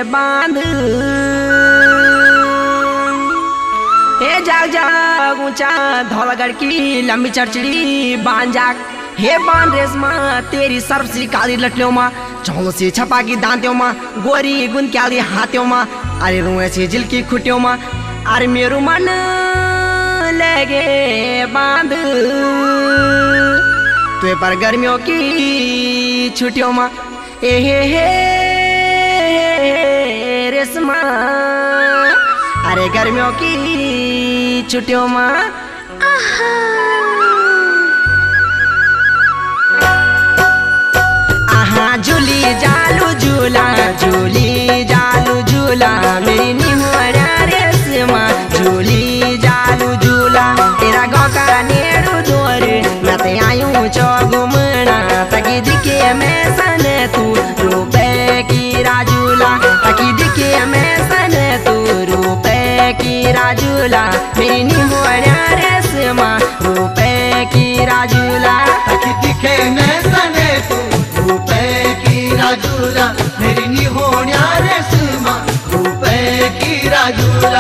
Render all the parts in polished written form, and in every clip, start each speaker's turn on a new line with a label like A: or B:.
A: बांध। हे जाग जाग ऊंचा धौलागढ़ की लंबी चरचड़ी बांध जाग। हे बांध रेशमा तेरी सर्फ सी काली लटलियों माँ, चौलों से छपा की दांतियों माँ, गोरी गुन क्याली हाथियों माँ, अरे रुए से जिल की खुटियों माँ, अरे मेरू मन लगे बांध तुए पर गर्मियों की छुट्टियों माँ। हे रेशमा अरे गर्मियों की छुट्टियों माँ। आहा झूली जालू झूला, झूली जालू झूला, मेरी निहुआ रेशमा झूली जालू झूला। तेरा गाँव का नेड़ू जोर मैं ते आयूं चौगुमना, तकी दिखे मैं सने तू रुपए की राजूला, तकी दिखे मैं सने तू रुपए की राजूला, मेरी निहुआ रेशमा रुपए की राजूला,
B: तकी दिखे मैं सने तू रुपए की राजूला, मेरी निहोण्या रेशमा रुपए की राजूला।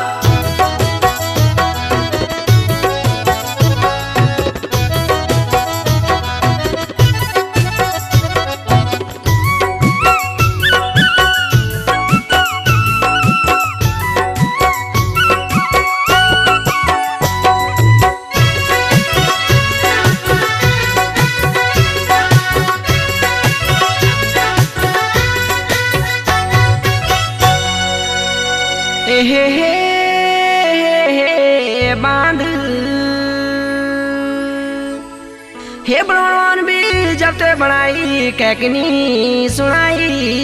A: बांध हे बनवान भी जब ते बनाई कैकनी सुनाई,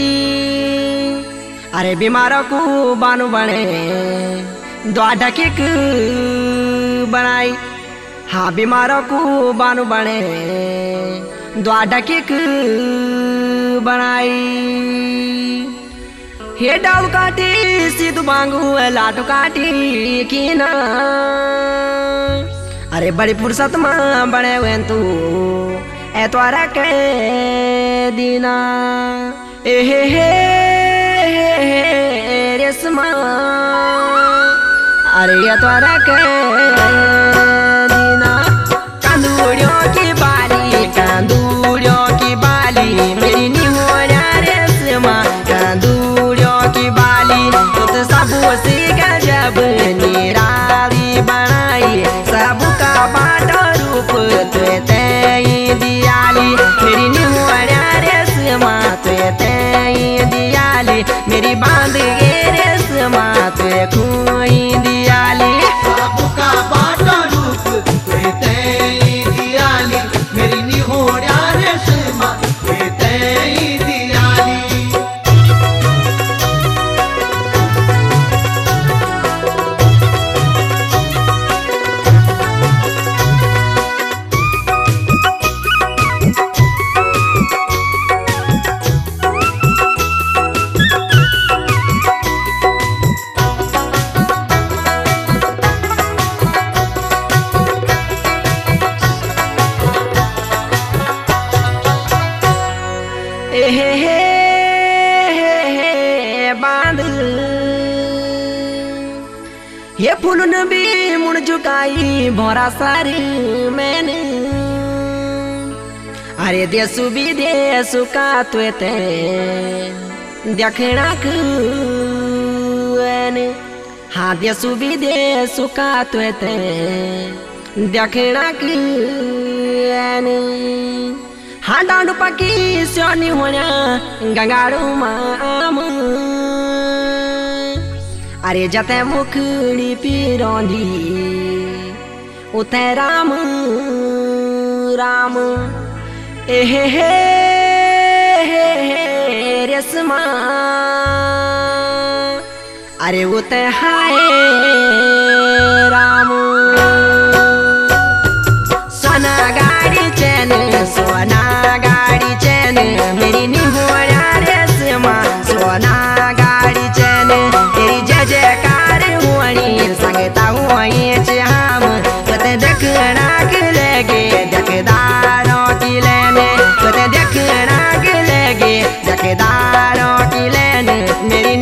A: अरे बीमारों को बानू बने द्वाडा किक बनाई, हाँ बीमारों को बानू बने द्वाडा किक बनाई। हे डाल काटी सीधु बांगू लाटू काटी की ना, अरे बड़ी फुर्सत मां बने हुए तू एतवारा के दीना। हे रेशमा अरे एतवारा के दीना। कंदूड़ियों की बाली, कंदूड़ियों की बाली, मेरी निहुआ रेशमा कंदूड़ियों की बाली, तो सबू सी गजब निराली बनाई, सबू का बाटो रूप तुए तेई दियाली, मेरी निहुआ रेशमा तुए तेई दियाली, मेरी बांध गे रेशमा तुए खोई दियाली,
B: सबू का बाटो रूप तुए तेई दियाली, मेरी निहोण्या रेशमा तुए तेई दियाली।
A: बांध ये फूलन भी मुड़ झुकाई भोरा सार मैंने, अरे देसु विदेसु का तुए ते देखना कुएने, हाँ देसु विदेसु का तुए ते देखना कुएने। हाँ डांडू पकी सोनी होना गंगारू माम, अरे जते मुखड़ी पिरोंधी उते राम राम। हे रेशमा अरे उते हाय राम। सोना गाड़ी चैन, सोना गाड़ी चैन, मेरी निहुआ रेशमा सोना गाड़ी चैन, तेरी जय जयकार हुआनी संगता हुई चाम, कते देखना के लगे जकदारों की लेने, कते देखना के लगे जकदारों की लेने, मेरी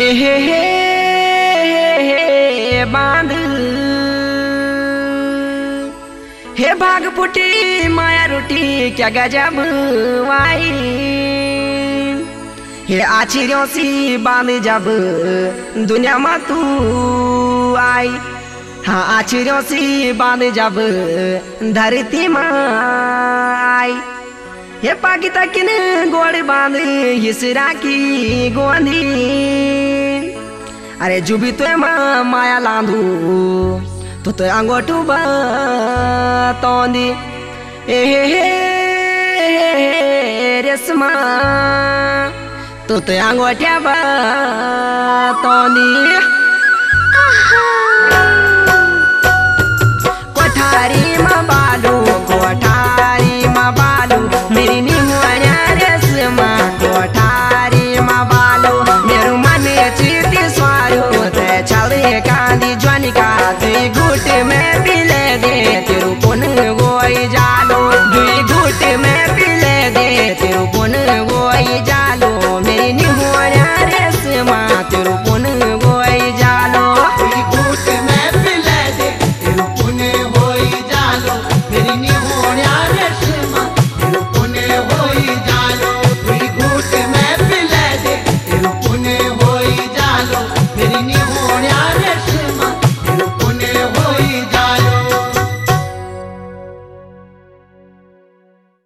A: हे बांध हे भाग फुटी माया रूटी क्या गजब वाई हे आछियों सी बांध जब दुनिया में तू आई हाँ आछियों सी बांध जब धरती में आई हे पाकी तकिन गोड़ बांध हिसरा की गोंदी अरे जुबी तो माया लांधू तो अंगोटू तोंदी ए रेशमा तो अंगोटिया तोंदी